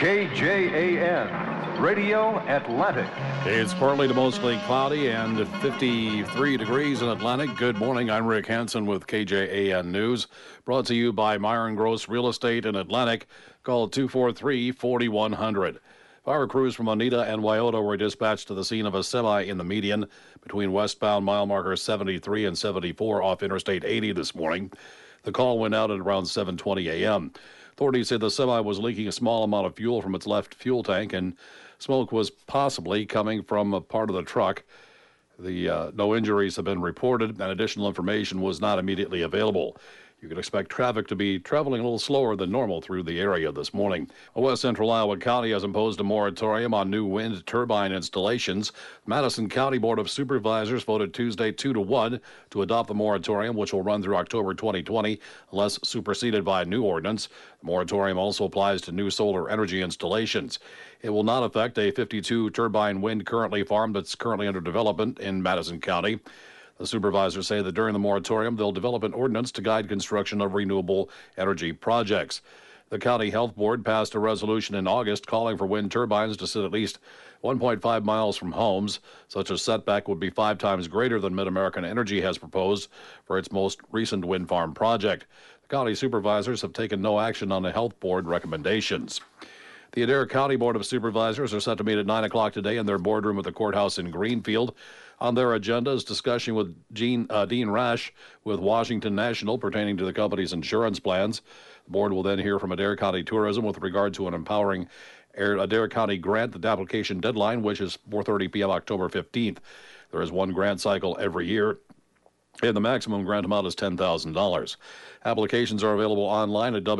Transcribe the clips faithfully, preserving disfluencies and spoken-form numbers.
K J A N, Radio Atlantic. It's partly to mostly cloudy and fifty-three degrees in Atlantic. Good morning. I'm Rick Hansen with K J A N News. Brought to you by Myron Gross Real Estate in Atlantic. Call two four three, four one zero zero. Fire crews from Oneida and Wyoto were dispatched to the scene of a semi in the median between westbound mile markers seventy-three and seventy-four off Interstate eighty this morning. The call went out at around seven twenty a.m. Authorities said the semi was leaking a small amount of fuel from its left fuel tank, and smoke was possibly coming from a part of the truck. The uh, no injuries have been reported, and additional information was not immediately available. You can expect traffic to be traveling a little slower than normal through the area this morning. West Central Iowa County has imposed a moratorium on new wind turbine installations. The Madison County Board of Supervisors voted Tuesday two to one to adopt the moratorium, which will run through October twenty twenty, unless superseded by a new ordinance. The moratorium also applies to new solar energy installations. It will not affect a fifty-two turbine wind currently farmed that's currently under development in Madison County. The supervisors say that during the moratorium, they'll develop an ordinance to guide construction of renewable energy projects. The County Health Board passed a resolution in August calling for wind turbines to sit at least one point five miles from homes. Such a setback would be five times greater than Mid-American Energy has proposed for its most recent wind farm project. The county supervisors have taken no action on the Health Board recommendations. The Adair County Board of Supervisors are set to meet at nine o'clock today in their boardroom at the courthouse in Greenfield. On their agenda is discussion with Gene, uh, Dean Rash with Washington National pertaining to the company's insurance plans. The board will then hear from Adair County Tourism with regard to an empowering Adair County grant. The application deadline, which is four thirty p.m. October fifteenth. There is one grant cycle every year, and the maximum grant amount is ten thousand dollars. Applications are available online at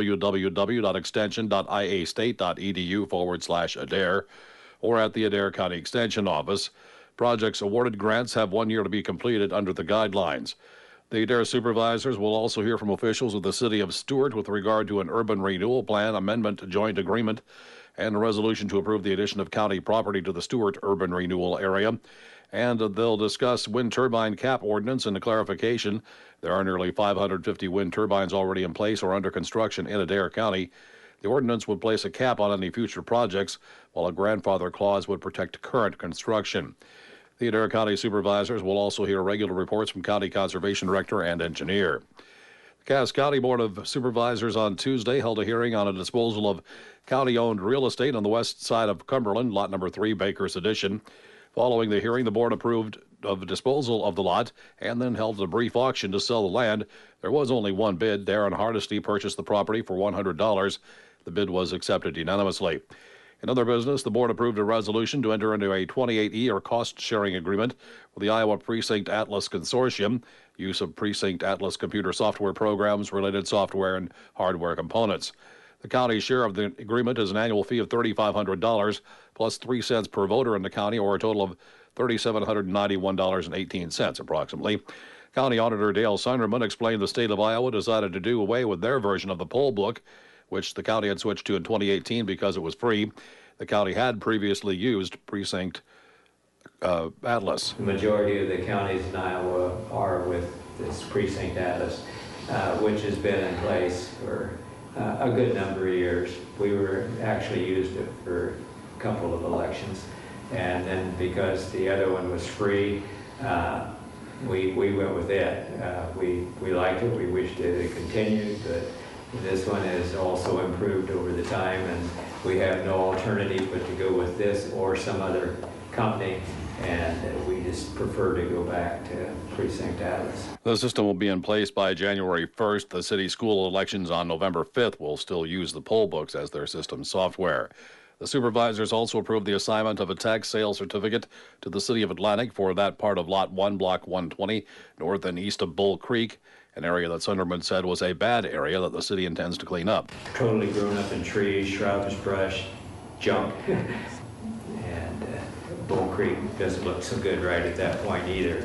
www.extension.iastate.edu forward slash Adair or at the Adair County Extension Office. Projects awarded grants have one year to be completed under the guidelines. The Adair supervisors will also hear from officials of the City of Stuart with regard to an urban renewal plan amendment joint agreement and a resolution to approve the addition of county property to the Stuart urban renewal area. And they'll discuss wind turbine cap ordinance and a clarification. There are nearly five hundred fifty wind turbines already in place or under construction in Adair County. The ordinance would place a cap on any future projects, while a grandfather clause would protect current construction. The Adair County supervisors will also hear regular reports from County Conservation Director and Engineer. The Cass County Board of Supervisors on Tuesday held a hearing on a disposal of county-owned real estate on the west side of Cumberland, lot number three, Baker's Addition. Following the hearing, the board approved of disposal of the lot and then held a brief auction to sell the land. There was only one bid. Darren Hardesty purchased the property for one hundred dollars. The bid was accepted unanimously. In other business, the board approved a resolution to enter into a twenty-eight E or cost-sharing agreement with the Iowa Precinct Atlas Consortium, use of Precinct Atlas computer software programs, related software, and hardware components. The county's share of the agreement is an annual fee of three thousand five hundred dollars plus three cents per voter in the county, or a total of three thousand seven hundred ninety-one dollars and eighteen cents approximately. County Auditor Dale Sunderman explained the state of Iowa decided to do away with their version of the poll book, which the county had switched to in twenty eighteen because it was free. The county had previously used Precinct uh, Atlas. The majority of the counties in Iowa are with this Precinct Atlas, uh, which has been in place for uh, a good number of years. We were actually used it for a couple of elections, and then because the other one was free, uh, we we went with it. Uh, we we liked it. We wished it had continued, but this one has also improved over the time, and we have no alternative but to go with this or some other company, and we just prefer to go back to Precinct Atlas. The system will be in place by January first. The city school elections on November fifth will still use the poll books as their system software. The supervisors also approved the assignment of a tax sale certificate to the City of Atlantic for that part of Lot one, Block one twenty, north and east of Bull Creek, an area that Sunderman said was a bad area that the city intends to clean up. Totally grown up in trees, shrubs, brush, junk. and uh, Bull Creek doesn't look so good right at that point either.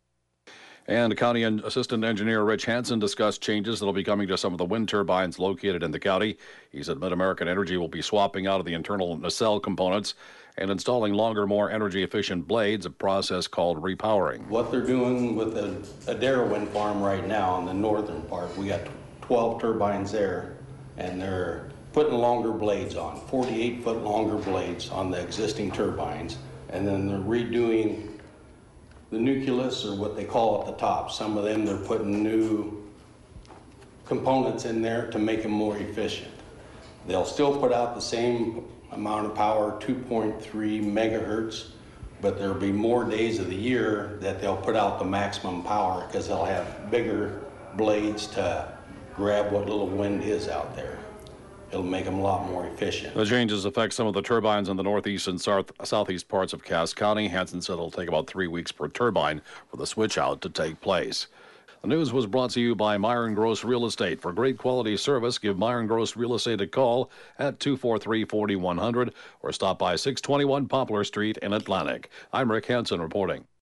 And County Assistant Engineer Rich Hansen discussed changes that will be coming to some of the wind turbines located in the county. He said Mid-American Energy will be swapping out of the internal nacelle components and installing longer, more energy-efficient blades, a process called repowering. What they're doing with the Adair wind farm right now in the northern part, we got twelve turbines there, and they're putting longer blades on, forty-eight foot longer blades on the existing turbines, and then they're redoing the nucleus, or what they call at the top. Some of them, they're putting new components in there to make them more efficient. They'll still put out the same amount of power, two point three megahertz, but there'll be more days of the year that they'll put out the maximum power because they'll have bigger blades to grab what little wind is out there. It'll make them a lot more efficient. The changes affect some of the turbines in the northeast and south, southeast parts of Cass County. Hanson said it'll take about three weeks per turbine for the switch out to take place. The news was brought to you by Myron Gross Real Estate. For great quality service, give Myron Gross Real Estate a call at two four three, four one zero zero or stop by six twenty-one Poplar Street in Atlantic. I'm Rick Hansen reporting.